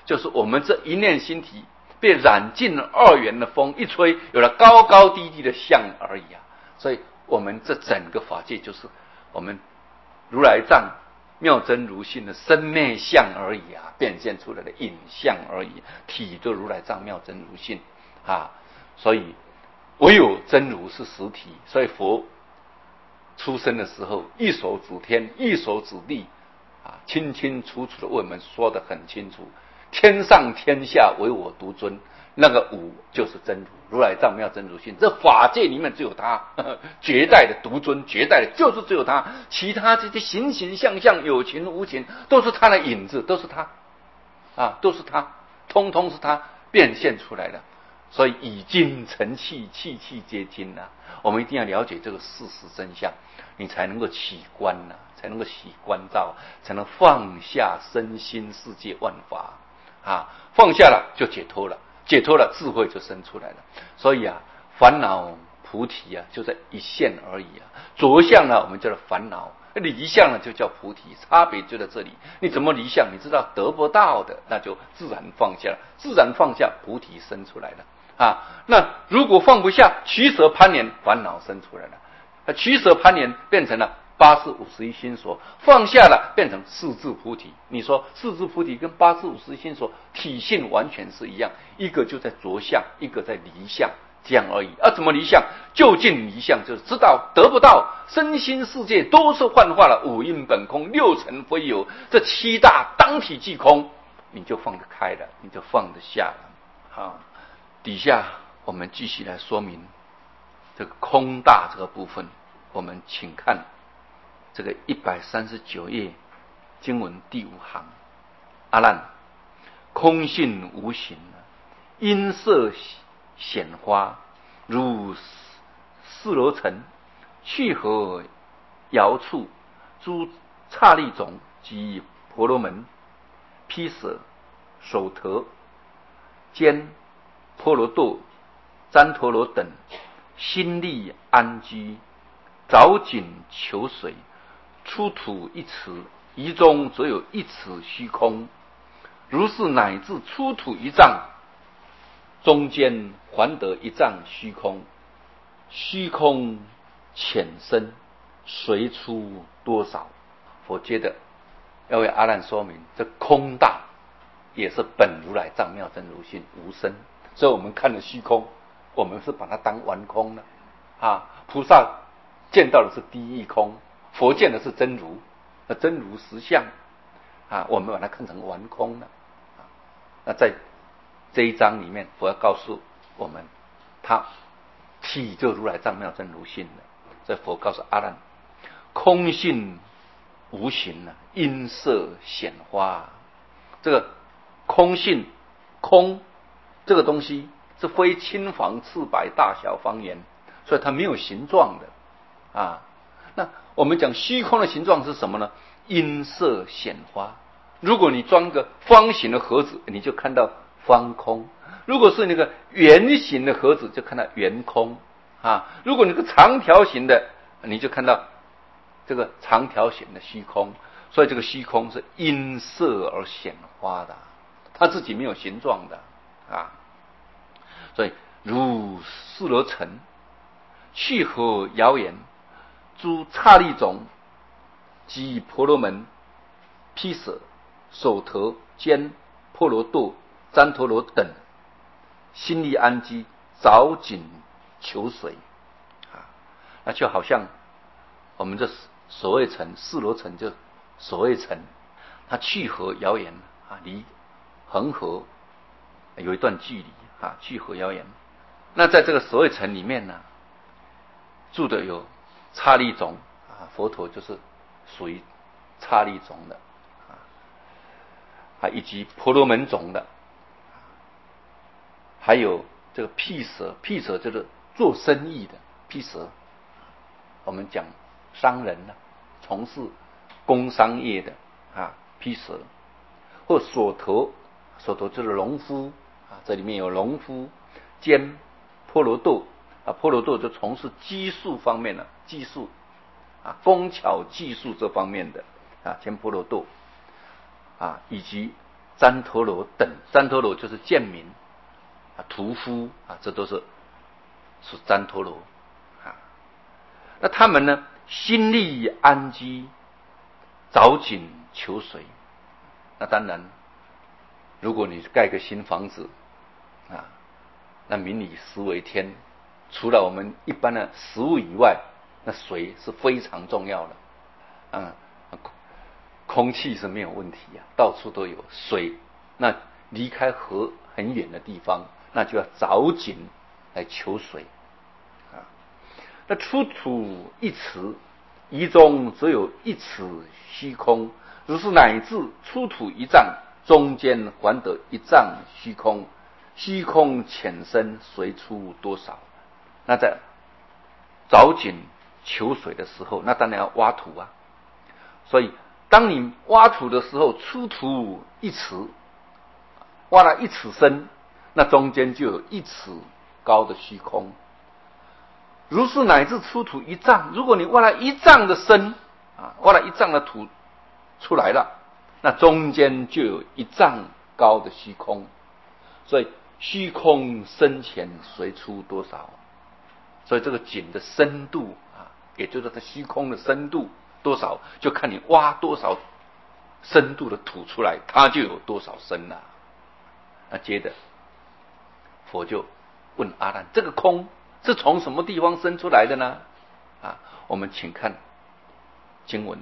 就是我们这一念心体被染尽了二元的风一吹，有了高高低低的相而已啊。所以我们这整个法界就是我们如来藏妙真如性的生灭相而已啊，变现出来的影像而已，体就如来藏妙真如性啊。所以唯有真如是实体，所以佛出生的时候一手指天一手指地啊，清清楚楚的为我们说得很清楚，天上天下唯我独尊，那个无就是真如，如来藏妙真如性，这法界里面只有他，绝代的独尊，绝代的就是只有他，其他这些形形象象有情无情都是他的影子，都是他啊，都是他，通通是他变现出来的。所以以精成器，器器皆精啊，我们一定要了解这个事实真相，你才能够起观啊，才能够起观照，才能放下身心世界万法啊，放下了就解脱了，解脱了智慧就生出来了。所以啊，烦恼菩提啊就在一线而已啊，着相呢我们叫做烦恼，离相呢就叫菩提，差别就在这里。你怎么离相？你知道得不到的，那就自然放下了，自然放下，菩提生出来了啊。那如果放不下，取舍攀缘，烦恼生出来了，取舍攀缘变成了80-51心所，放下了变成四智菩提。你说四智菩提跟80-51心所体性完全是一样，一个就在着相，一个在离相，这样而已。怎么离相？就近离相，就是知道得不到，身心世界都是幻化了，五蕴本空，六尘非有，这七大当体即空，你就放得开了，你就放得下了。好，底下我们继续来说明这个空大这个部分，我们请看这个139页经文第5行，阿难，空性无形，音色显花，如四罗尘，去何遥处？诸刹利种及婆罗门、毗舍、首陀、坚、婆罗多、旃陀罗等，心力安居，凿井求水，出土一尺，夷中则有一尺虚空。如是乃至出土一丈，中间还得一丈虚空。虚空浅深，随出多少？佛接着要为阿难说明，这空大也是本如来藏妙真如性无生。所以我们看了虚空，我们是把它当玩空了啊。菩萨见到的是第一空，佛见的是真如，真如实相啊，我们把它看成玩空了啊。那在这一章里面，佛要告诉我们，他体就如来藏妙真如性的。所以佛告诉阿难，空性无形啊，音色显花。这个空性，空这个东西是非青黄赤白大小方圆，所以它没有形状的啊。那我们讲虚空的形状是什么呢？音色显花。如果你装个方形的盒子，你就看到方空；如果是那个圆形的盒子，就看到圆空啊。如果那个长条形的，你就看到这个长条形的虚空。所以这个虚空是因色而显花的，它自己没有形状的啊。所以如四罗尘，去何遥远？诸刹利种及婆罗门、毗舍、首陀、坚、婆罗多、旃陀罗等，心力安居，凿井求水啊。那就好像我们这所谓尘，四罗尘就所谓尘，它去何遥远啊？离恒河有一段距离啊，去何遥远？那在这个所谓尘里面呢，住的有刹利种啊，佛陀就是属于刹利种的啊，以及婆罗门种的，还有这个毗舍，毗舍就是做生意的毗舍，我们讲商人呢，从事工商业的啊，毗舍，或所陀，所陀就是农夫啊，这里面有农夫，兼婆罗多啊，婆罗多就从事技术方面的技术啊，工巧技术这方面的啊，兼婆罗多啊，以及旃陀罗等，旃陀罗就是贱民啊、屠夫啊，这都是旃陀罗啊。那他们呢，心力安居，凿井求水。那当然，如果你盖个新房子啊，那民以食为天，除了我们一般的食物以外，那水是非常重要的啊。空气是没有问题啊，到处都有水。那离开河很远的地方，那就要凿井来求水啊。那出土一尺，夷中则有一尺虚空。如是乃至出土一丈，中间还得一丈虚空。虚空浅深，随出多少？那在凿井求水的时候，那当然要挖土啊。所以当你挖土的时候，出土一尺，挖了一尺深，那中间就有一尺高的虚空。如是乃至出土一丈，如果你挖了一丈的深啊，挖了一丈的土出来了，那中间就有一丈高的虚空。所以虚空深浅随出多少？所以这个井的深度啊，也就是它虚空的深度多少，就看你挖多少深度的土出来，它就有多少深了。那接着佛就问阿难：这个空是从什么地方生出来的呢？啊，我们请看经文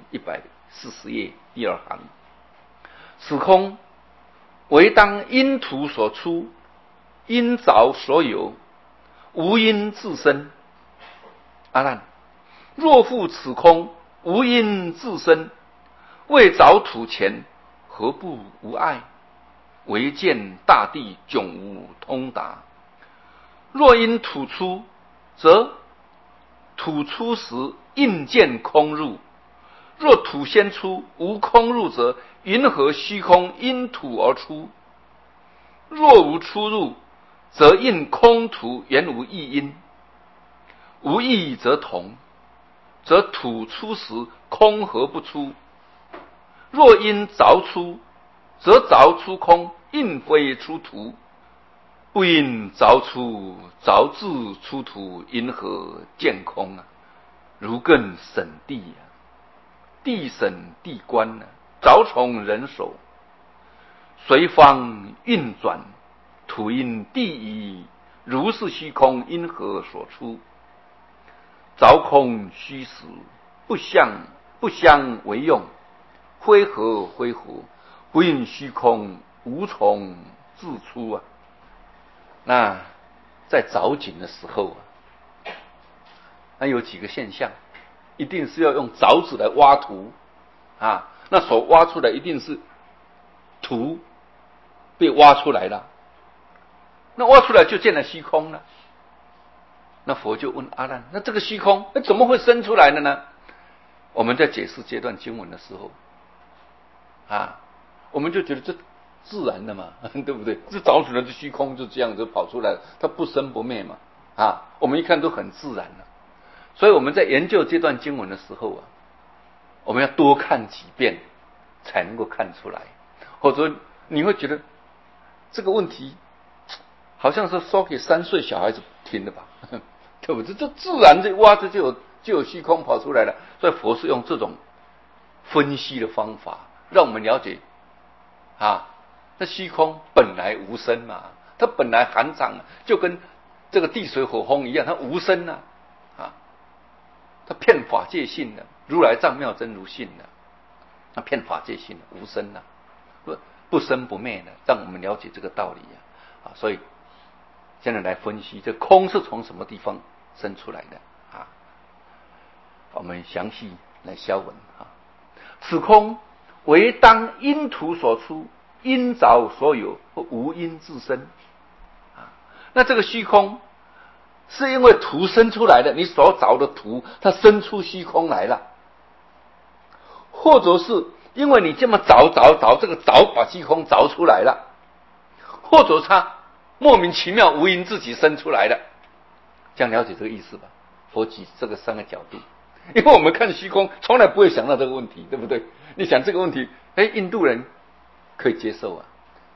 140页第2行：此空唯当因土所出，因凿所有，无因自生。阿难，若复此空无因自生，未凿土前，何不无碍？唯见大地迥无通达。若因土出，则土出时应见空入；若土先出，无空入者，云何虚空因土而出？若无出入，则应空土原无异因，无异则同，则土出时空何不出？若因凿出，则凿出空，应非出土；不因凿出，凿自出土，因何见空啊？如更审地啊，地审地观啊，凿从人手，随方运转，土因地移，如是虚空因何所出？凿空虚实，不相为用，非何非何，不应虚空无从自出啊。那在凿井的时候啊，那有几个现象，一定是要用凿子来挖土啊，那所挖出来一定是土被挖出来了，那挖出来就见了虚空了。那佛就问阿难：那这个虚空怎么会生出来的呢？我们在解释这段经文的时候啊，我们就觉得这自然的嘛，对不对？这凿出来的虚空就这样子跑出来了，它不生不灭嘛啊，我们一看都很自然了。所以我们在研究这段经文的时候啊，我们要多看几遍才能够看出来，或者你会觉得这个问题好像是说给3岁小孩子听的吧，对不对？这自然这挖着就有虚空跑出来了。所以佛是用这种分析的方法，让我们了解啊，这虚空本来无生嘛，它本来含藏，就跟这个地水火风一样，它无生啊，它遍法界性的，如来藏妙真如性的，它遍法界性的无生啊，不生不灭的，让我们了解这个道理啊。所以现在来分析这空是从什么地方生出来的啊？我们详细来消文啊。此空唯当因土所出，因凿所有，无因自生啊。那这个虚空是因为土生出来的，你所凿的土它生出虚空来了，或者是因为你这么凿，这个凿把虚空凿出来了，或者它莫名其妙无因自己生出来的，这样了解这个意思吧？佛举这个3个角度，因为我们看虚空从来不会想到这个问题，对不对？你想这个问题，印度人可以接受啊，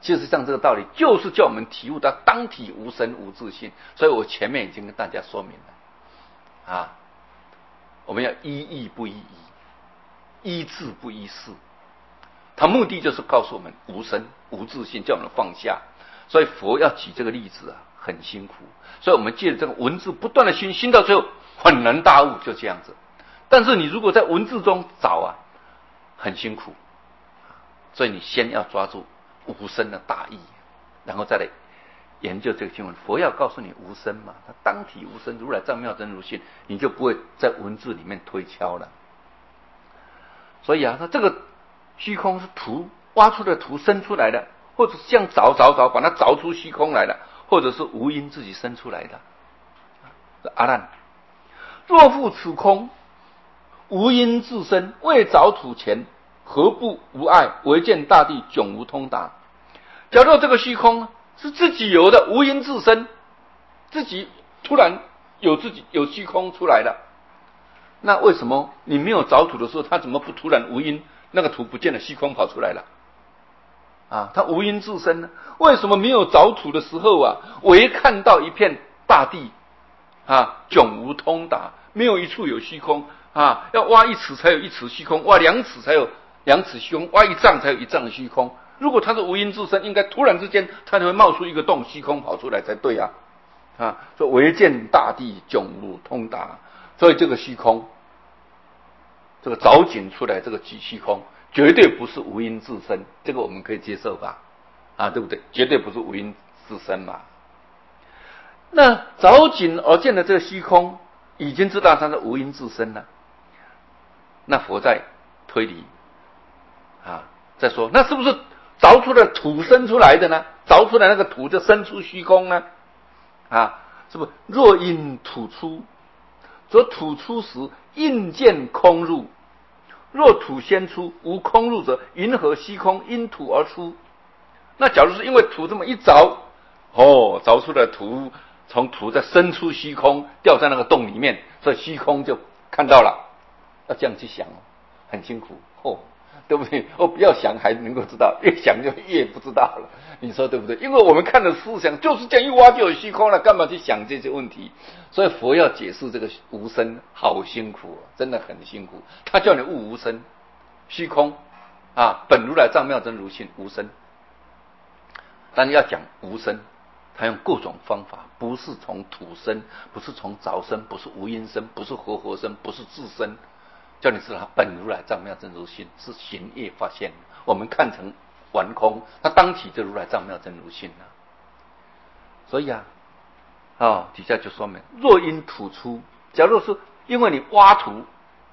事实上这个道理就是叫我们体悟到当体无生无自性。所以我前面已经跟大家说明了啊，我们要依义不依义，依智不依事，它目的就是告诉我们无生无自性，叫我们放下。所以佛要举这个例子啊，很辛苦。所以我们借着这个文字不断的熏到最后恍然大悟，就这样子。但是你如果在文字中找啊，很辛苦。所以你先要抓住无生的大义，然后再来研究这个经文。佛要告诉你无生嘛，它当体无生，如来藏妙真如性，你就不会在文字里面推敲了。所以啊，它这个虚空是土挖出的土生出来的，或者是这样凿把它凿出虚空来的，或者是无因自己生出来的。阿难，若复此空无因自生，未凿土前，何不无碍，唯见大地迥无通达？假如这个虚空是自己有的，无因自生，自己突然有虚空出来了，那为什么你没有凿土的时候，它怎么不突然无因那个土不见了，虚空跑出来了？啊，它无因自生呢？为什么没有凿土的时候啊，唯看到一片大地啊，迥无通达，没有一处有虚空啊，要挖一尺才有一尺虚空，挖2尺才有2尺虚空，挖1丈才有1丈虚空。如果它是无因自生，应该突然之间它就会冒出一个洞，虚空跑出来才对啊！啊，所以唯见大地迥无通达，所以这个虚空，这个凿井出来这个虚空，绝对不是无因自生，这个我们可以接受吧？啊，对不对？绝对不是无因自生嘛。那凿井而见的这个虚空，已经知道它是无因自生了。那佛在推理啊，再说那是不是凿出的土生出来的呢？凿出来那个土就生出虚空呢？啊，是不是？若因土出，则土出时应见空入；若土先出，无空入者，云何虚空因土而出？那假如是因为土这么一凿，凿出的土，从土再生出虚空，掉在那个洞里面，所以虚空就看到了。要这样去想，很辛苦对不对？不要想还能够知道，越想就越不知道了。你说对不对？因为我们看的思想就是这样，一挖就有虚空了，干嘛去想这些问题？所以佛要解释这个无生，好辛苦，真的很辛苦。他叫你悟无生，虚空啊，本如来藏妙真如性无生。但要讲无生，他用各种方法，不是从土生，不是从凿生，不是无因生，不是活生，不是自生。叫你知道，本如来藏妙真如性是行业发现，我们看成完空，它当体就如来藏妙真如性了。所以底下就说明，若因土出，假如是因为你挖土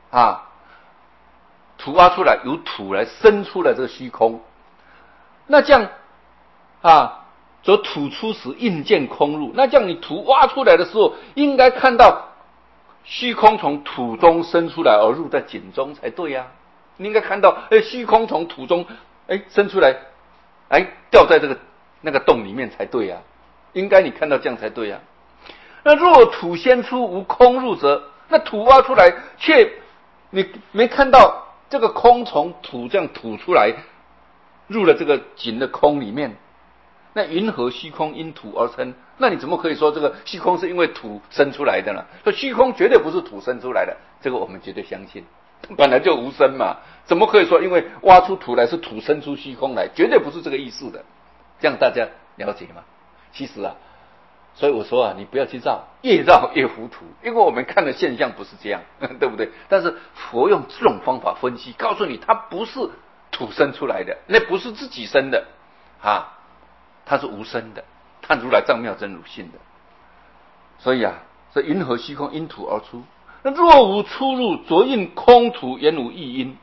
土挖出来，由土来生出来这个虚空，那这样则土出时应见空入，那这样你土挖出来的时候，应该看到虚空从土中生出来而入在井中才对啊！你应该看到，虚空从土中生出来，掉在那个洞里面才对啊！应该你看到这样才对啊！那若土先出无空入则，那土挖出来却你没看到这个空从土这样吐出来，入了这个井的空里面。那云何虚空因土而生？那你怎么可以说这个虚空是因为土生出来的呢？说虚空绝对不是土生出来的，这个我们绝对相信，本来就无生嘛，怎么可以说因为挖出土来是土生出虚空来？绝对不是这个意思的，这样大家了解吗？其实所以我说你不要去绕，越绕越糊涂，因为我们看的现象不是这样，对不对？但是佛用这种方法分析，告诉你它不是土生出来的，那不是自己生的它是无生的，它如来藏妙真如性的。所以所以云何虚空因土而出？那若无出入，则应空土原无异因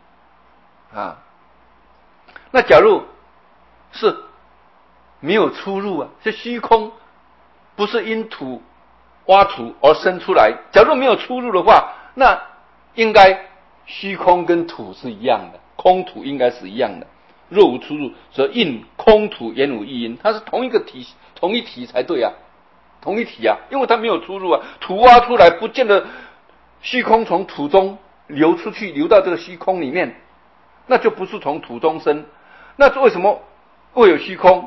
那假如是没有出入是虚空不是因土挖土而生出来，假如没有出入的话，那应该虚空跟土是一样的，空土应该是一样的。若无出入，则应空土原无异因，它是同一个体，同一体才对同一体因为它没有出入土挖出来不见得虚空从土中流出去，流到这个虚空里面，那就不是从土中生。那为什么会有虚空？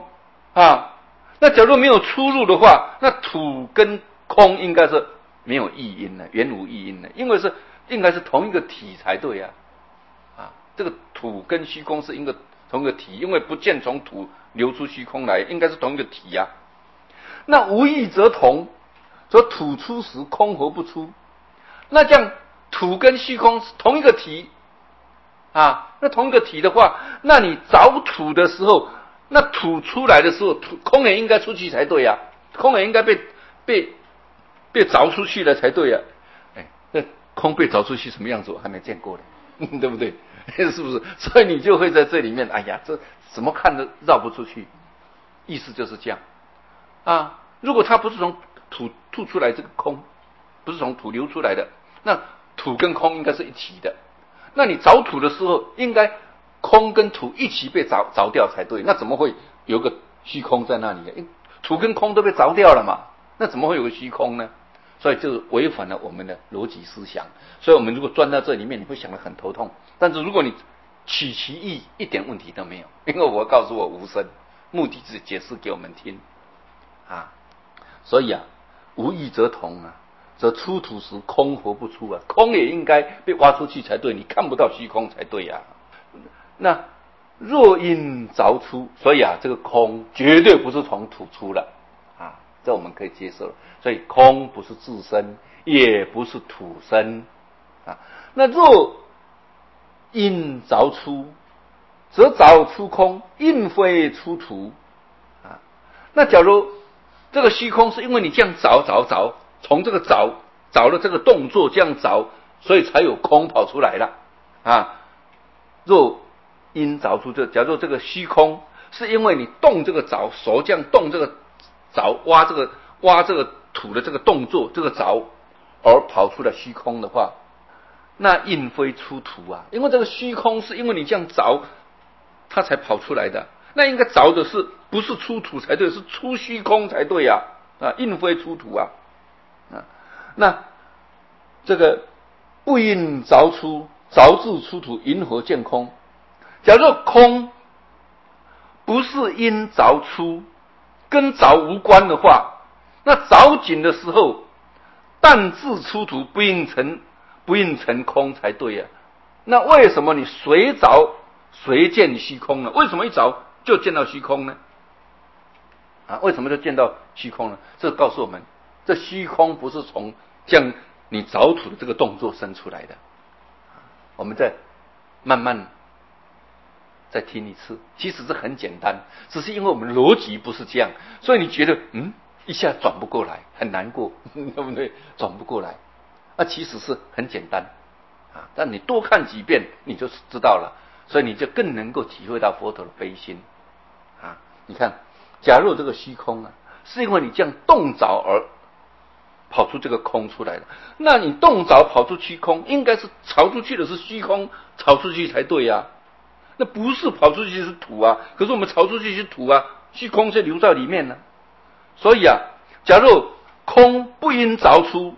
啊。那假如没有出入的话，那土跟空应该是没有异音的，原无异音的，因为应该是同一个体才对呀。这个土跟虚空是同一个体，因为不见从土流出虚空来，应该是同一个体呀。那无异则同，说土出时空何不出？那这样土跟虚空是同一个体那同一个体的话，那你凿土的时候，那土出来的时候，空也应该出去才对呀，空也应该被凿出去了才对呀。那空被凿出去什么样子，我还没见过呢，对不对？是不是？所以你就会在这里面，哎呀，这怎么看都绕不出去。意思就是这样如果它不是从土吐出来，这个空不是从土流出来的，那土跟空应该是一体的。那你凿土的时候，应该空跟土一起被凿掉才对。那怎么会有个虚空在那里呢？土跟空都被凿掉了嘛，那怎么会有个虚空呢？所以就违反了我们的逻辑思想。所以我们如果钻到这里面，你会想得很头痛。但是如果你取其意，一点问题都没有，因为我告诉我无声，目的是解释给我们听所以无异则同则出土时空何不出空也应该被挖出去才对，你看不到虚空才对那若因凿出，所以这个空绝对不是从土出了这我们可以接受。所以空不是自身，也不是土生那若因凿出，则凿出空，因非出土那假如这个虚空是因为你这样凿，从这个凿的这个动作这样凿，所以才有空跑出来了若因凿出，假如这个虚空是因为你动这个凿，手这样动这个凿，挖这个土的这个动作，这个凿而跑出了虚空的话，那应非出土因为这个虚空是因为你这样凿，它才跑出来的。那应该凿的是不是出土才对，是出虚空才对应非出土那这个不因凿自出土，云何见空？假如空不是因凿出，跟凿无关的话，那凿井的时候，但自出土不应成空才对那为什么你随凿随见虚空呢？为什么一凿就见到虚空呢？为什么就见到虚空呢？这告诉我们，这虚空不是从这样你凿土的这个动作生出来的。我们再慢慢再听一次，其实是很简单，只是因为我们逻辑不是这样，所以你觉得一下转不过来，很难过，对不对？转不过来，其实是很简单但你多看几遍，你就知道了，所以你就更能够体会到佛陀的悲心你看，假如这个虚空是因为你这样动凿而跑出这个空出来了，那你动凿跑出虚空，应该是跑出去的是虚空，跑出去才对那不是跑出去是土可是我们跑出去是土虚空是留在里面呢。所以假如空不因凿出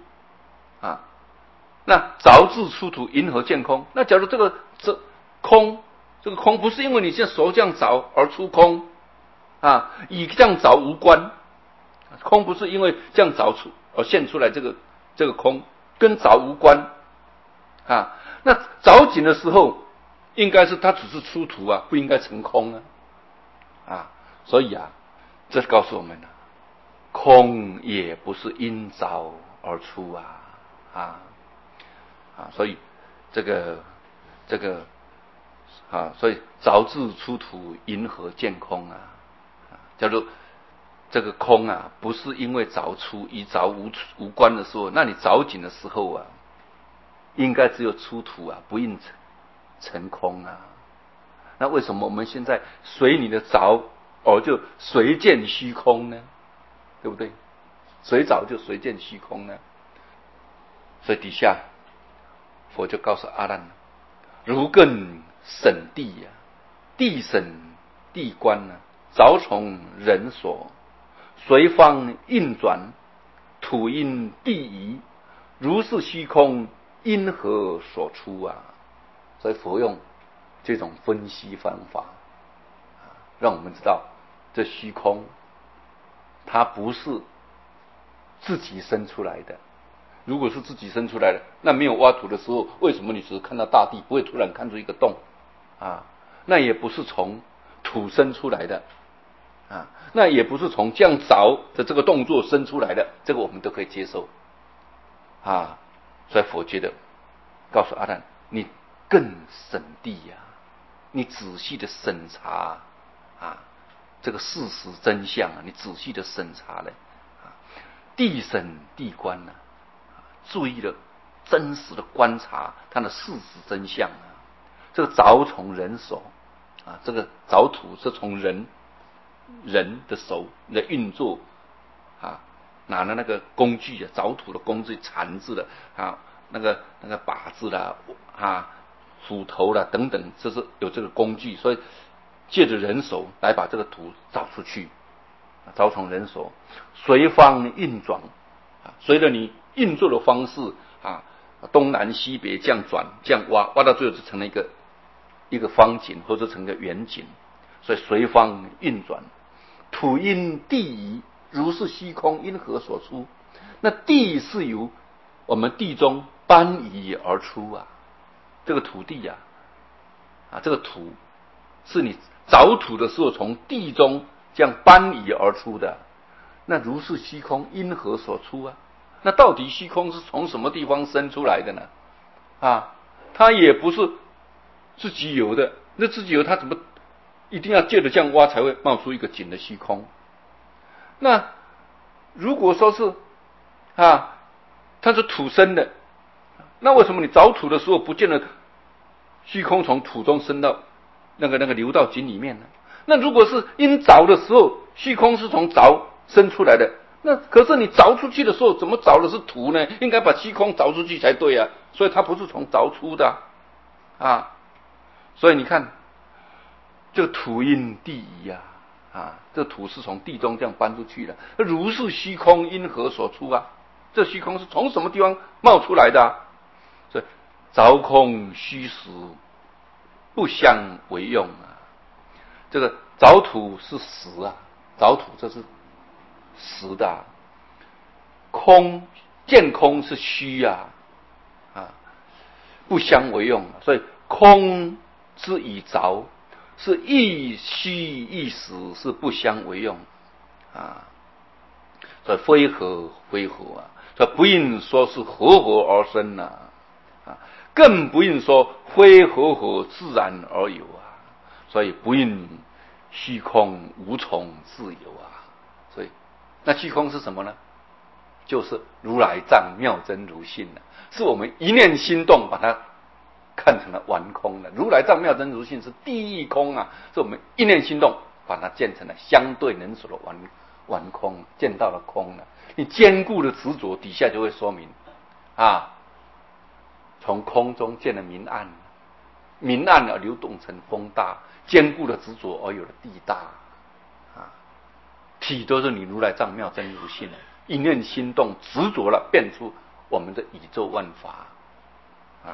那凿自出土，云何见空？那假如这个空不是因为你现在手这样凿而出空与这样凿无关，空不是因为这样凿出而现出来这个空，跟凿无关那凿井的时候，应该是它只是出土不应该成空所以这告诉我们空也不是因凿而出所以这个所以凿自出土，云何见空叫做这个空不是因为凿出与凿无关的时候，那你凿井的时候应该只有出土不应成空那为什么我们现在随你的凿而就随见虚空呢？对不对？随凿就随见虚空呢？所以底下佛就告诉阿难，如更审地地审地观凿从人所，随方运转，土因地移，如是虚空因何所出所以佛用这种分析方法让我们知道这虚空它不是自己生出来的。如果是自己生出来的，那没有挖土的时候，为什么你只是看到大地，不会突然看出一个洞啊？那也不是从土生出来的啊，那也不是从这样凿的这个动作生出来的，这个我们都可以接受啊。所以佛觉得告诉阿难，你更审谛呀，你仔细的审查啊，这个事实真相啊，你仔细的审查了啊，谛审谛观呢，注意了真实的观察它的事实真相啊。这个凿从人手啊，这个凿土是从人的手的运作啊，拿了那个工具啊，凿土的工具，铲子的啊，那个把子啦啊，斧头啦等等，这是有这个工具，所以借着人手来把这个土凿出去，凿从人手，随方运转啊，随着你运作的方式啊，东南西北这样转，这样挖，挖到最后就成了一个方井，或者成个圆井，所以随方运转。土因地移，如是虚空因何所出？那地是由我们地中搬移而出啊，这个土地呀，这个土是你凿土的时候从地中这样搬移而出的。那如是虚空因何所出啊？那到底虚空是从什么地方生出来的呢？啊，它也不是自己有的，那自己有它怎么一定要借着这样挖才会冒出一个井的虚空？那如果说是啊，它是土生的，那为什么你凿土的时候不见得虚空从土中生到那个流到井里面呢？那如果是因凿的时候虚空是从凿生出来的，那可是你凿出去的时候怎么凿的是土呢？应该把虚空凿出去才对啊，所以它不是从凿出的啊。所以你看这个土因地移啊，这土是从地中这样搬出去的，如是虚空因何所出啊？这虚空是从什么地方冒出来的啊？所以凿空虚实不相为用啊。这个凿土是实啊，凿土这是实的啊，空见空是虚啊，不相为用，所以空之以凿是亦虚亦实，是不相为用啊。所以非合非合啊，所以不应说是合合而生啊，更不应说非合合自然而有啊。所以不应虚空无从自有啊。所以那虚空是什么呢？就是如来藏妙真如性了，是我们一念心动把它看成了完空了。如来藏妙真如性是第一空啊，是我们一念心动把它见成了相对能所的完空，见到了空了。你坚固的执着底下就会说明啊，从空中见了明暗，明暗而流动成风大，坚固的执着而有了地大啊，体都是你如来藏妙真如性了。一念心动执着了，变出我们的宇宙万法啊。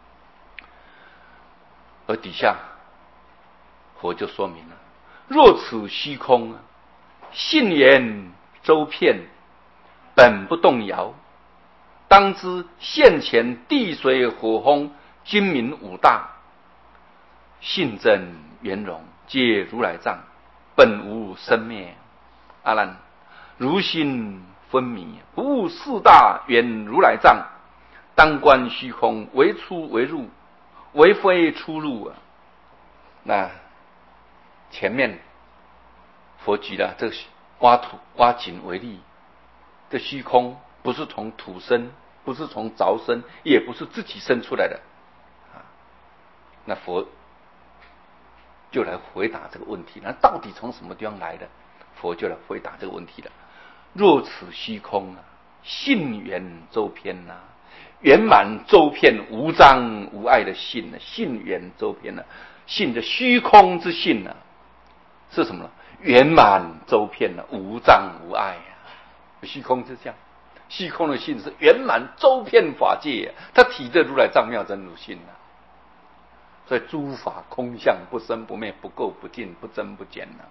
而底下佛就说明了：若此虚空信言周遍，本不动摇，当知现前地水火风精明五大，性真圆融，皆如来藏，本无生灭。阿难，如心分迷，不悟四大圆如来藏，当观虚空，为出为入，为非出入啊。那前面佛举了这个挖土挖井为例，这虚空不是从土生，不是从凿生，也不是自己生出来的啊。那佛就来回答这个问题，那到底从什么地方来的？佛就来回答这个问题了。若此虚空性圆周遍圆满周遍无障无碍的性性圆周遍性的虚空之性是什么呢？圆满周遍无障无碍虚空是这样，虚空的性是圆满周遍法界它体着如来藏妙真如性所以诸法空相不生不灭，不垢不净，不增不减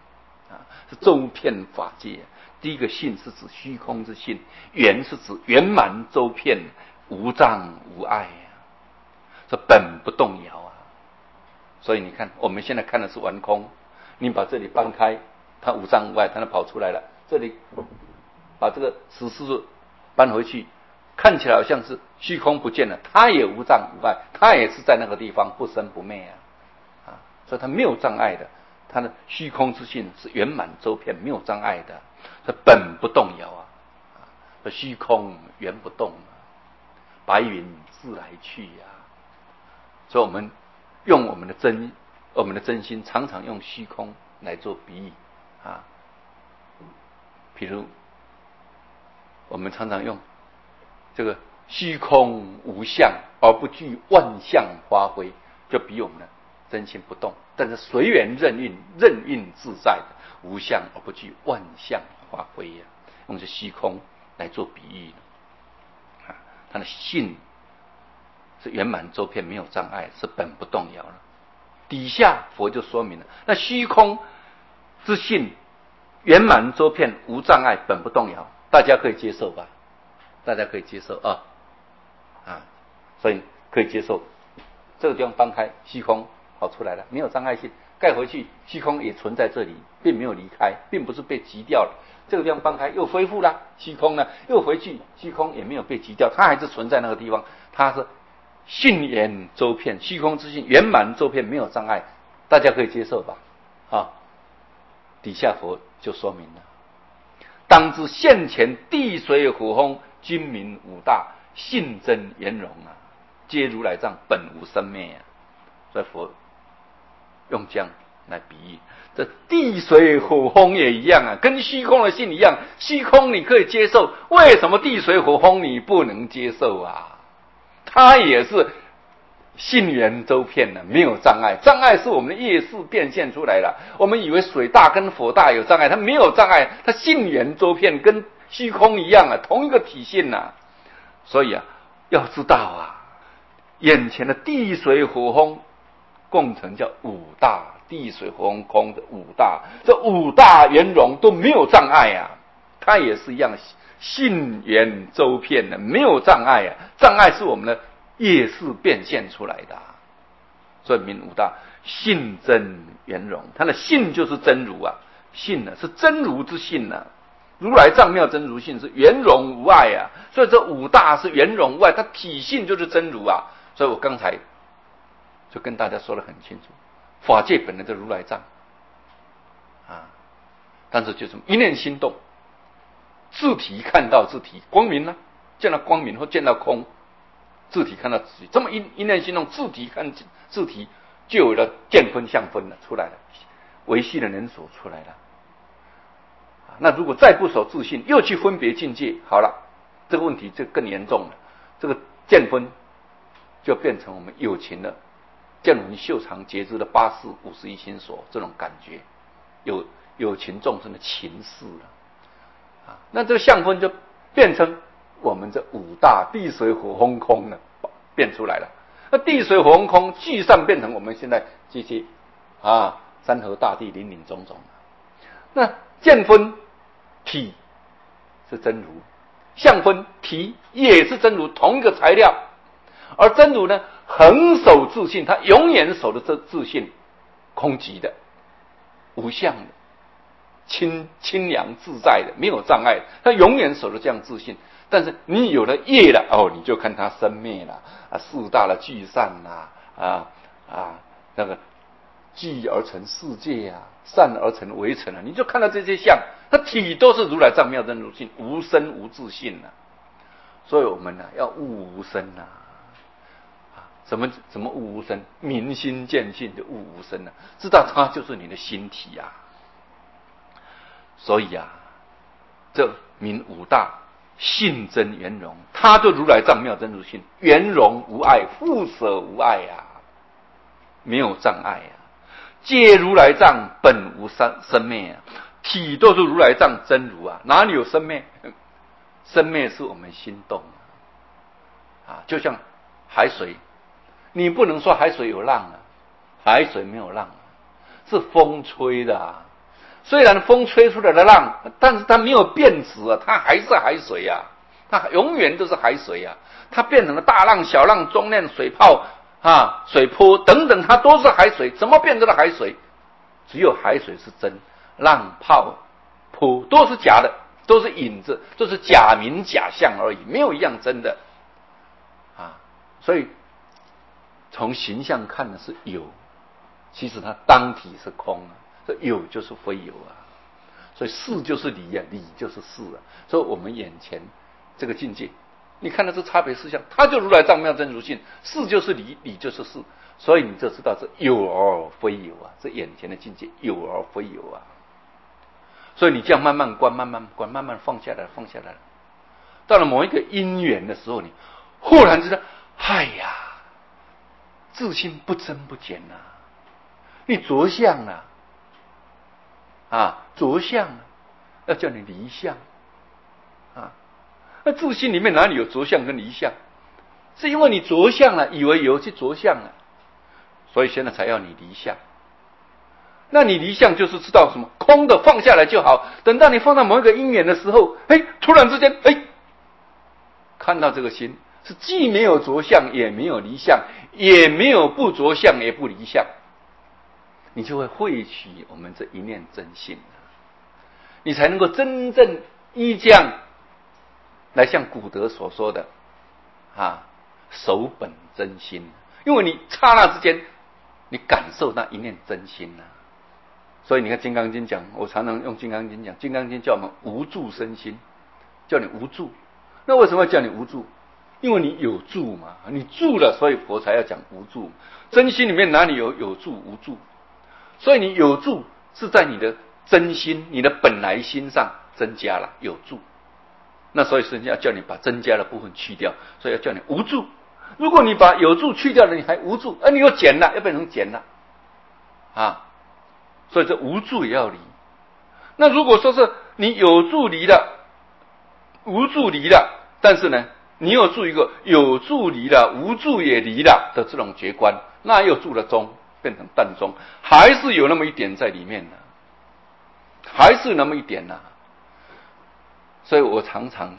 是周遍法界。第一个性是指虚空之性，圆是指圆满周遍，无障无碍这本不动摇所以你看，我们现在看的是完空，你把这里搬开，它无障无碍，它跑出来了。这里把这个十四搬回去，看起来好像是虚空不见了，它也无障无碍，它也是在那个地方不生不灭所以它没有障碍的，它的虚空之性是圆满周遍，没有障碍的，它本不动摇虚空原不动白云自来去所以我们用我们的真心，常常用虚空来做比喻比如我们常常用这个虚空无相而不具万象发挥，就比我们的真心不动，但是随缘任运自在的无相而不具万象发挥用这虚空来做比喻它的性是圆满周遍，没有障碍，是本不动摇了。底下佛就说明了，那虚空之性圆满周遍，无障碍，本不动摇，大家可以接受吧？大家可以接受所以可以接受。这个地方搬开，虚空跑出来了，没有障碍性，盖回去，虚空也存在这里，并没有离开，并不是被挤掉了。这个地方搬开又恢复了，虚空呢又回去，虚空也没有被挤掉，它还是存在那个地方，它是性圆周遍，虚空之性圆满周遍，没有障碍，大家可以接受吧？底下佛就说明了，当知现前地水火风君民五大性真圆融皆如来藏本无生灭所以佛用这样来比喻，这地水火风也一样跟虚空的性一样，虚空你可以接受，为什么地水火风你不能接受它也是性圆周遍没有障碍，障碍是我们的业识变现出来了。我们以为水大跟火大有障碍，它没有障碍，它性圆周遍，跟虚空一样同一个体性所以要知道眼前的地水火风共成叫五大，地水火风空的五大，这五大圆融都没有障碍它也是一样性圆周遍没有障碍障碍是我们的业识变现出来的所以名五大性真圆融，它的性就是真如性是真如之性如来藏妙真如性是圆融无碍所以这五大是圆融无碍，它体性就是真如所以我刚才就跟大家说得很清楚，法界本来就如来藏但是就是一念心动，自体看到自体光明见到光明或见到空，自体看到自体，这么一念心动，自体看自体，就有了见分相分出来了，维系的人所出来了那如果再不守自性，又去分别境界，好了，这个问题就更严重了。这个见分就变成我们有情的见闻嗅尝觉知的八识51心所这种感觉，有情众生的情事了那这个相分就变成我们这五大地水火风空变出来了。那地水火风空聚散变成我们现在这些山河大地林林总总那见分体是真如，相分体也是真如，同一个材料。而真如呢，恒守自性，它永远守的这自性，空寂的、无相的、清凉自在的，没有障碍，它永远守的这样自性。但是你有了业了你就看它生灭了四大的聚散那个聚而成世界散而成围城你就看到这些相，它体都是如来藏妙真如性，无生无自性所以我们要悟无生什么悟无生？明心见性就悟无生知道它就是你的心体所以这名五大性真圆融，它就如来藏妙真如性，圆融无碍，复舍无碍没有障碍皆如来藏本无生灭体都是如来藏真如哪里有生灭？生灭是我们心动就像海水，你不能说海水有浪海水没有浪是风吹的虽然风吹出来的浪，但是它没有变质啊，它还是海水啊，它永远都是海水啊。它变成了大浪、小浪、中浪、水泡啊、水波等等，它都是海水。怎么变成了海水？只有海水是真，浪泡波都是假的，都是影子，都是假名假象而已，没有一样真的啊。所以从形象看的是有，其实它当体是空啊。这有就是非有啊，所以是就是理啊，理就是是啊。所以我们眼前这个境界，你看到这差别事项，它就如来藏妙真如性，是就是理，理就是是，所以你就知道这有而非有啊，这眼前的境界有而非有啊。所以你这样慢慢观，慢慢观，慢慢放下来，放下来，到了某一个因缘的时候，你忽然知道，哎呀，自性不增不减啊，你着相啊，着相啊，要叫你离相啊。那自性里面哪里有着相跟离相？是因为你着相了，以为有去着相了，所以现在才要你离相。那你离相就是知道什么？空的放下来就好。等到你放到某一个因缘的时候，突然之间，看到这个心是既没有着相，也没有离相，也没有不着相，也不离相，你就会汇取我们这一念真性，你才能够真正依这样来像古德所说的守本真心。因为你刹那之间，你感受那一念真心啊。所以你看《金刚经》讲，我常常用《金刚经》讲，《金刚经》叫我们无住生心，叫你无住。那为什么要叫你无住？因为你有住嘛，你住了，所以佛才要讲无住。真心里面哪里有住无住？所以你有住是在你的真心、你的本来心上增加了有住。那所以是要叫你把增加的部分去掉，所以要叫你无住。如果你把有住去掉了，你还无住，你又减了，又变成减了所以这无住也要离。那如果说是你有住离了，无住离了，但是呢，你有住一个有住离了，无住也离了的这种觉观，那又住了中，变成淡中，还是有那么一点在里面呢，还是那么一点呢。所以我常常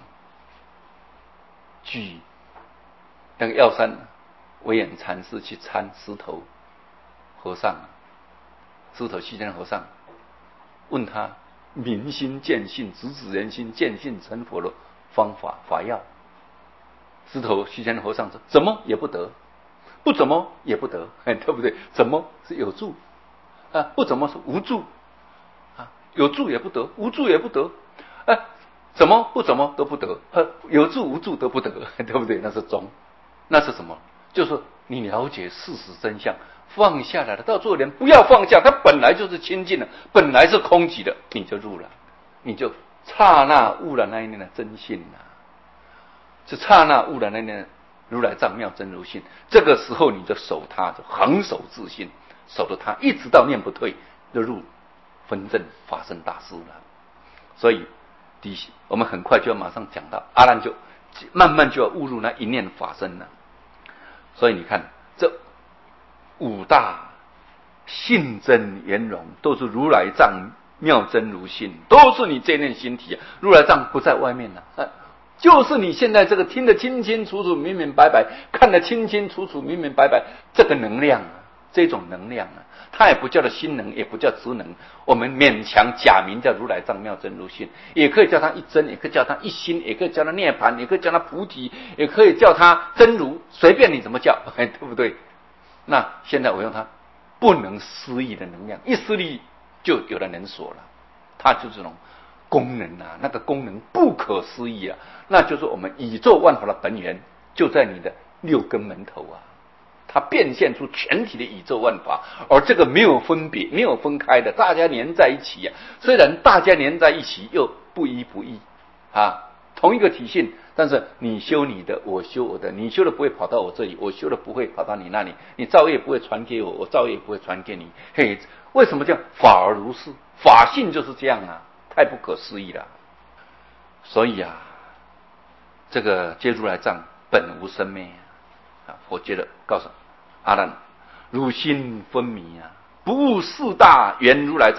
举那个药山维演禅师去参石头和尚，石头西天和尚问他明心见性、直指人心、见性成佛的方法法要。石头西天和尚说：怎么也不得，不怎么也不得，对不对？怎么是有住不怎么是无住有住也不得，无住也不得怎么不怎么都不得，有住无住都不得，对不对？那是中，那是什么？就是你了解事实真相，放下来了。到最后连不要放下，它本来就是清净的，本来是空寂的，你就入了，你就刹那悟了那一念的真性是刹那悟了那一念如来藏妙真如性。这个时候你就守它，就恒守自信，守着它，一直到念不退，就入分正法身大师了。所以我们很快就要马上讲到阿难，就慢慢就要悟入那一念法身了。所以你看，这五大性真圆融，都是如来藏妙真如性，都是你这念心体如来藏不在外面了就是你现在这个听得清清楚楚、明明白白，看得清清楚楚、明明白白，这个能量这种能量它也不叫做心能，也不叫职能，我们勉强假名叫如来藏妙真如性，也可以叫它一真，也可以叫它一心，也可以叫它涅槃，也可以叫它菩提，也可以叫它真如，随便你怎么叫，对不对？那现在我用它不能思议的能量，一思议就有了能所了，它就是这种功能那个功能不可思议那就是我们宇宙万法的本源，就在你的六根门头它变现出全体的宇宙万法，而这个没有分别、没有分开的，大家连在一起虽然大家连在一起，又不一不异同一个体性，但是你修你的，我修我的，你修的不会跑到我这里，我修的不会跑到你那里，你造业不会传给我，我造业不会传给你。为什么叫法而如是？法性就是这样太不可思议了。所以这个皆如来藏本无生灭佛接着告诉阿难，汝心昏迷不悟四大圆如来藏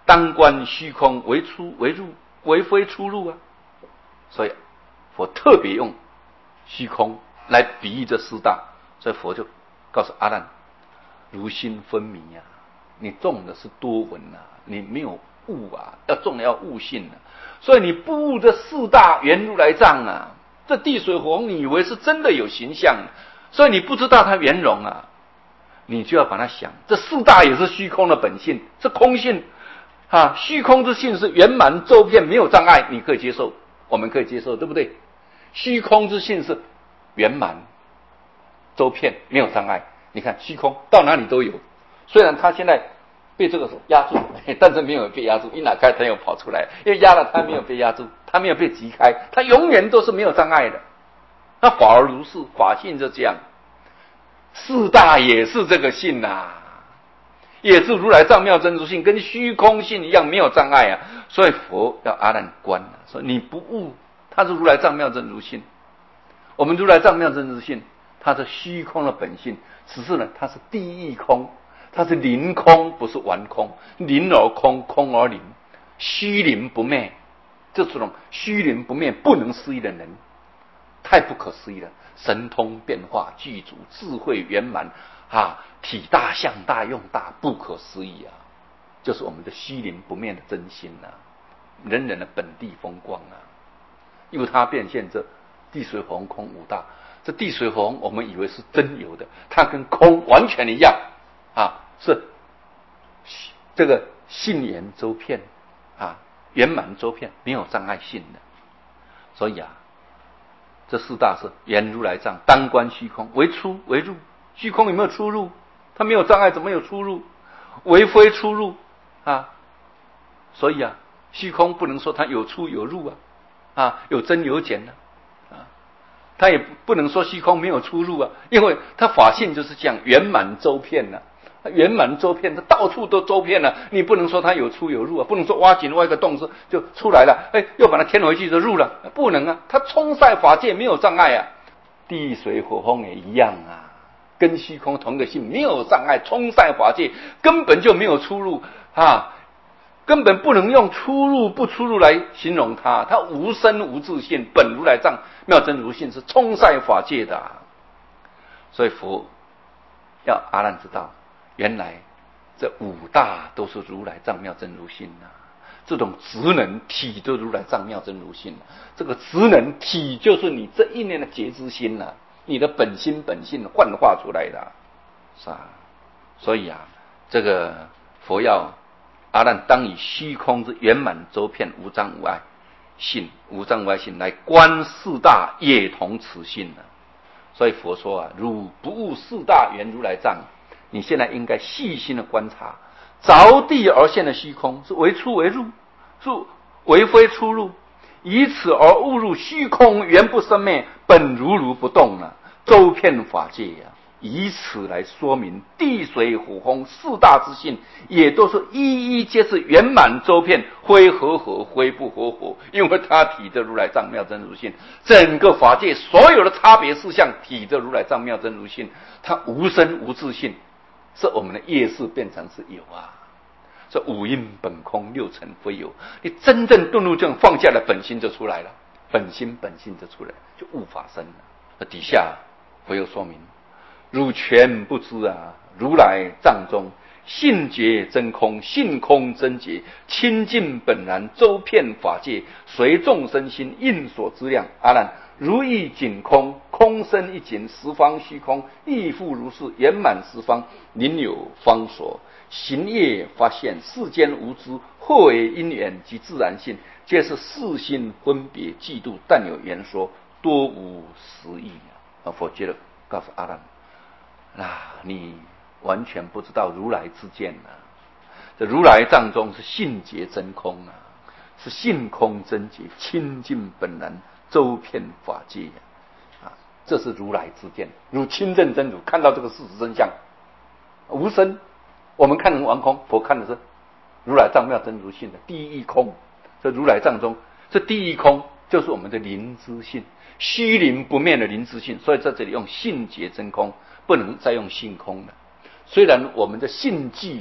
当观虚空为出为入，为非出入啊。所以佛特别用虚空来比喻这四大，所以佛就告诉阿难，如心分明啊，你种的是多闻啊，你没有悟啊，要种要悟性啊。所以你不悟这四大圆如来藏啊，这地水火风你以为是真的有形象，所以你不知道它圆融啊，你就要把它想，这四大也是虚空的本性，是空性啊。虚空之性是圆满周遍，没有障碍，你可以接受，我们可以接受，对不对？虚空之性是圆满周遍，没有障碍。你看虚空到哪里都有，虽然它现在被这个压住，但是没有被压住，一拿开它又跑出来，因为压了它没有被压住，它没有被击开，它永远都是没有障碍的。那法而如是，法性就这样，四大也是这个性啊，也是如来藏妙真如性，跟虚空性一样没有障碍啊。所以佛要阿难观啊，说你不悟，它是如来藏妙真如性。我们如来藏妙真如性，它是虚空的本性，只是呢，它是第一空，它是灵空，不是完空。灵而空，空而灵，虚灵不灭，这种虚灵不灭不能思议的人，太不可思议了。神通变化具足，智慧圆满啊，体大相大用大，不可思议啊！就是我们的虚灵不灭的真心啊，人人的本地风光啊，因为它变现这地水火风空五大。这地水火风我们以为是真有的，它跟空完全一样啊，是这个性圆周遍啊，圆满周遍，没有障碍性的。所以啊，这四大是圆如来藏，当观虚空为出为入。虚空有没有出入？它没有障碍，怎么有出入？为非出入啊。所以啊，虚空不能说它有出有入啊，有增有减啊，它也不能说虚空没有出入啊，因为它法性就是这样圆满周遍啊。圆满周遍，它到处都周遍了，你不能说它有出有入啊，不能说挖井挖一个洞就出来了，又把它填回去就入了，不能啊，它充塞法界没有障碍啊，地水火风也一样啊，跟虚空同个性，没有障碍，充塞法界根本就没有出入啊，根本不能用出入不出入来形容它，它无生无自性，本如来藏妙真如性是充塞法界的啊，所以佛要阿难知道。原来这五大都是如来藏妙真如性啊，这种职能体就如来藏妙真如性啊，这个职能体就是你这一念的觉知心啊，你的本性幻化出来的啊，是吧？所以啊，这个佛要阿难当以虚空之圆满周遍无障无碍性，无障无碍性来观四大，也同此性啊。所以佛说啊，汝不悟四大圆如来藏。你现在应该细心的观察，着地而现的虚空是为出为入，是为非出入，以此而误入虚空原不生灭，本如不动了，周遍法界呀。以此来说明地水火风四大之性，也都是一一皆是圆满周遍，非合合，非不合合，因为它体着如来藏妙真如性，整个法界所有的差别事项体着如来藏妙真如性，它无生无自性。是我们的业识变成是有啊，这五阴本空，六尘非有。你真正顿入这种放下的本心就出来了，本性就出来，就悟法身了。那底下佛又说明，汝全不知啊，如来藏中性觉真空，性空真觉，清净本然，周遍法界，随众生心应所知量。阿难，如意仅空，空生一景，十方虚空亦复如是，圆满十方，宁有方所？行业发现，世间无知，或为因缘及自然性，皆是世心分别嫉妒，但有言说，多无实义啊！佛接着告诉阿难，你完全不知道如来之见啊！这如来藏中是性觉真空啊，是性空真觉，清净本然，周遍法界啊！这是如来之见，如亲证真如看到这个事实真相，无生。我们看成完空，佛看的是如来藏妙真如性的第一空。这如来藏中，这第一空就是我们的灵知性，虚灵不灭的灵知性。所以在这里用性觉真空，不能再用性空了。虽然我们的性寂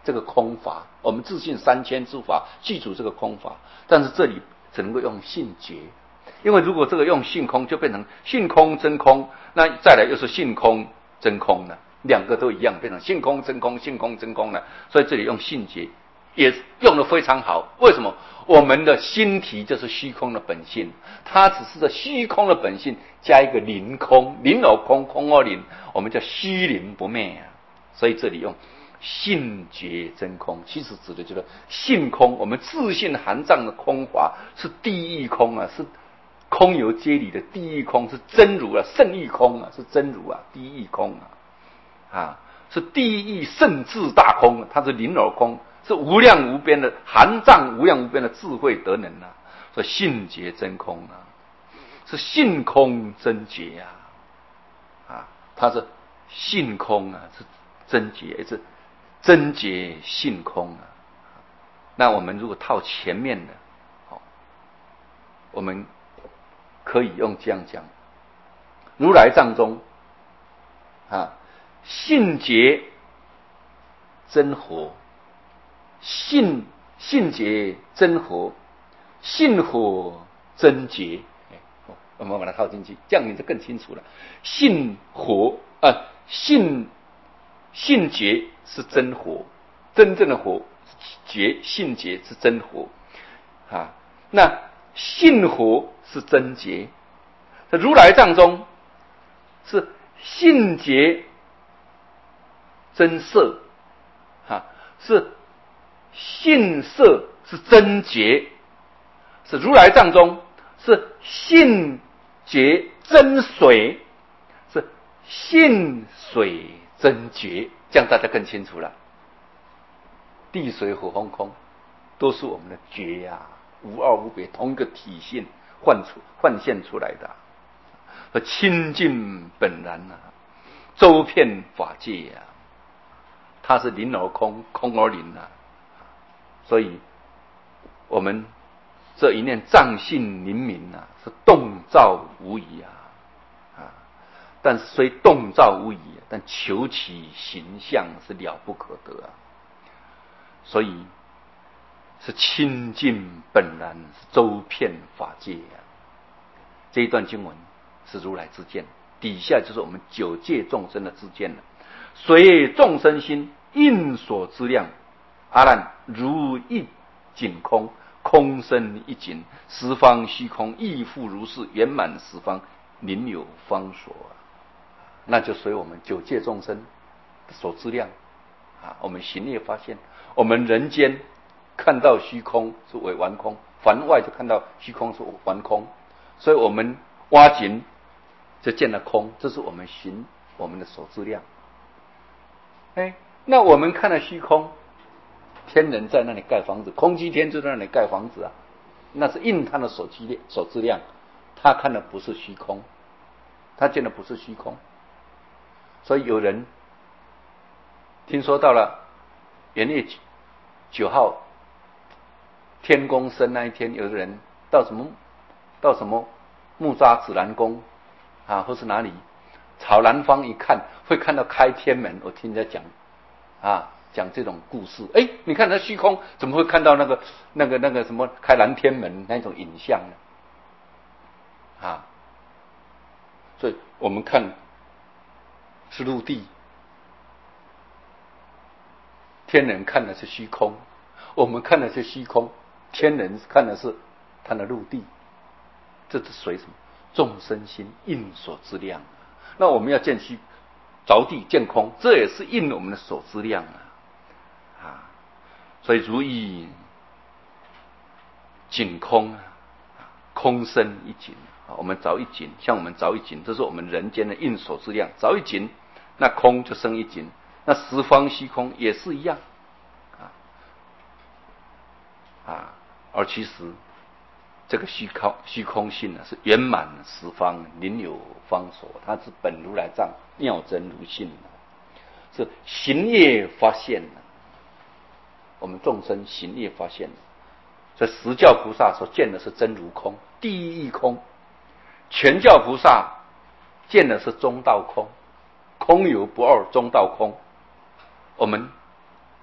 这个空法，我们自信三千诸法，记住这个空法。但是这里只能够用性觉，因为如果这个用性空，就变成性空真空，那再来又是性空真空了，两个都一样，变成性空真空，性空真空了。所以这里用性觉也用得非常好。为什么？我们的心体就是虚空的本性，它只是这虚空的本性加一个灵空，灵而空，空而灵，我们叫虚灵不灭啊。所以这里用性觉真空，其实指的就是性空。我们自性含藏的空法是地狱空啊，是空有皆理的地狱空，是真如啊，圣义空啊，是真如啊，地狱空啊，是地狱圣智大空，它是灵而空，是无量无边的含藏无量无边的智慧德能啊。所以性觉真空啊，是性空真觉啊，它是性空啊，是真觉，是真觉性空啊。那我们如果套前面的，我们可以用这样讲：如来藏中性觉真火，性觉真火，性火真觉。我们把它套进去，这样你就更清楚了。性火性觉是真火，真正的火觉，性觉是真火那性火是真觉。在如来藏中是性觉真色是性色是真觉。是如来藏中是性觉真水，是性水真觉。这样大家更清楚了。地水火风空都是我们的觉无二无别，同一个体性幻现出来的和清净本然周遍法界它是灵而空，空而灵所以我们这一念藏性灵明是动造无疑但是虽动造无疑，但求其形象是了不可得所以是清净本然，是周遍法界这一段经文是如来之见，底下就是我们九界众生的之见了。随众生心应所知量，阿难如一景空，空生一景，十方虚空亦复如是，圆满十方，宁有方所那就随我们九界众生所知量我们行业发现，我们人间看到虚空是为完空，凡外就看到虚空是完空，所以我们挖井就见了空，这是我们行我们的所知量。那我们看了虚空，天人在那里盖房子，空居天就在那里盖房子那是应他的所知量，他看的不是虚空，他见的不是虚空。所以有人听说到了元月9号天公生那一天，有个人到什么木扎指南宫或是哪里朝南方一看，会看到开天门。我听人家讲这种故事，你看那虚空怎么会看到那个什么开南天门那种影像呢？所以我们看是陆地，天人看的是虚空，我们看的是虚空，天人看的是他的陆地。这是随什么？众生心应所知量。那我们要见虚着地见空，这也是应我们的所知量所以如意景空空生一景我们着一景，像我们着一景，这是我们人间的应所知量。着一景，那空就生一景，那十方虚空也是一样而其实这个虚空性是圆满十方，宁有方所，它是本如来藏妙真如性是行业发现我们众生行业发现所以十教菩萨所见的是真如空，地狱空；全教菩萨见的是中道空，空有不二，中道空。我们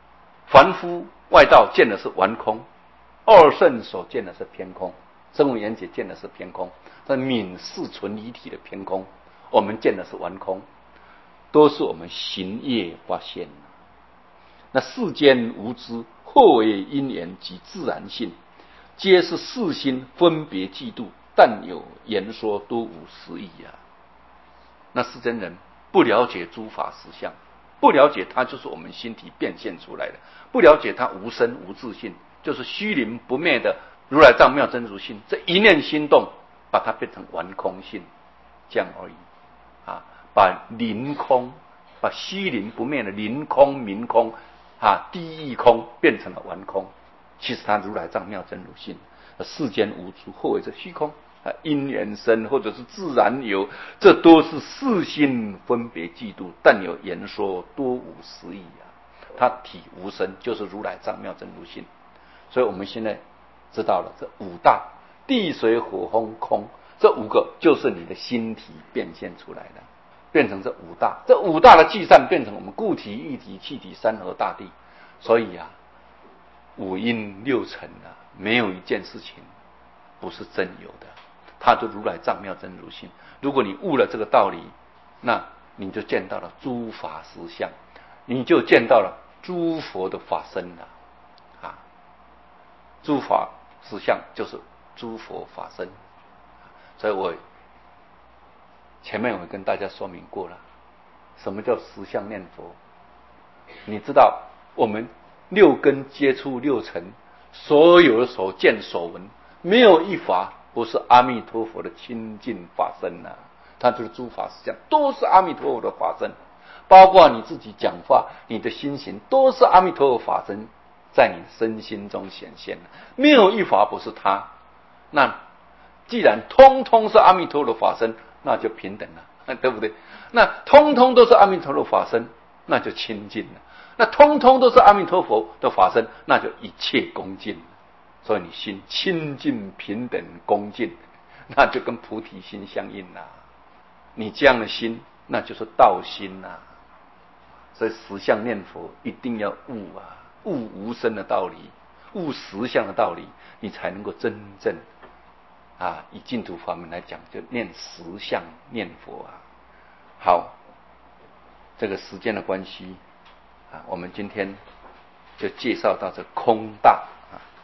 凡夫外道见的是完空，二圣所见的是偏空，声闻缘觉见的是偏空，这泯四纯离体的偏空，我们见的是完空，都是我们行业发现。那世间无知，或为因缘及自然性，皆是世心分别嫉妒，但有言说多无实义啊。那世间人不了解诸法实相，不了解它就是我们心体变现出来的，不了解它无生无自性，就是虚灵不灭的如来藏妙真如性，这一念心动把它变成完空性，这样而已啊。把灵空，把虚灵不灭的灵空明空地义空变成了完空，其实它如来藏妙真如性。世间无处或为这虚空因缘生或者是自然有，这都是世心分别嫉妒，但有言说多无实义啊。它体无生，就是如来藏妙真如性。所以我们现在知道了这五大地水火风空，这五个就是你的心体变现出来的，变成这五大，这五大的聚散变成我们固体、液体、气体、山河大地。所以五阴六尘没有一件事情不是真有的，它就如来藏妙真如性。如果你悟了这个道理，那你就见到了诸法实相，你就见到了诸佛的法身了诸法实相就是诸佛法身。所以我前面我跟大家说明过了，什么叫实相念佛。你知道我们六根接触六尘，所有的所见所闻，没有一法不是阿弥陀佛的清净法身它就是诸法实相，都是阿弥陀佛的法身。包括你自己讲话，你的心行都是阿弥陀佛法身在你身心中显现，没有一法不是他。那既然通通是阿弥陀佛的法身，那就平等了，对不对？那通通都是阿弥陀佛的法身，那就清净了。那通通都是阿弥陀佛的法身，那就一切恭敬了。所以你心清净平等恭敬，那就跟菩提心相应了。你这样的心，那就是道心啊。所以实相念佛一定要悟悟无生的道理，悟实相的道理，你才能够真正以净土法门来讲，就念实相念佛好，这个时间的关系我们今天就介绍到这空大